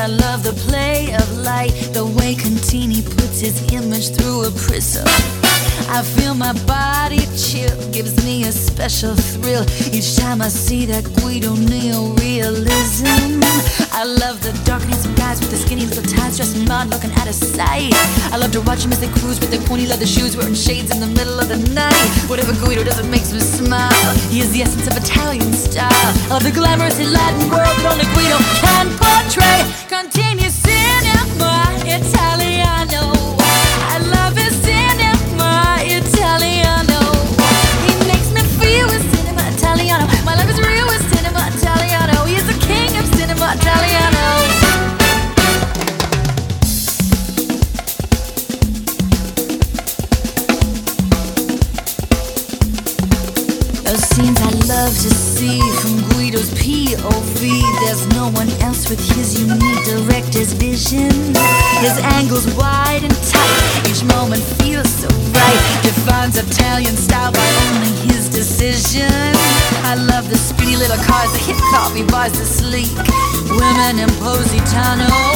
I love the play of light, the way Contini puts his image through a prism. I feel my body chill, gives me a special thrill each time I see that Guido neo-realism. I love the darkness of guys with the skinny little ties, dressing mod, looking out of sight. I love to watch them as they cruise with their pointy leather shoes, wearing shades in the middle of the night. Whatever Guido does, it makes me smile. He is the essence of Italian style. I love the glamorous Latin world that only Guido can portray. Continue cinema Italiano. I love his cinema Italiano. He makes me feel with cinema Italiano. My life is real with cinema Italiano. He is the king of cinema Italiano. Those scenes I love to see from Guido's POV. There's no one else with his unique director's vision. His angles wide and tight, each moment feels so right. Defines Italian style by only his decision. I love the speedy little cars, the hip coffee bars, the sleek women in Positano.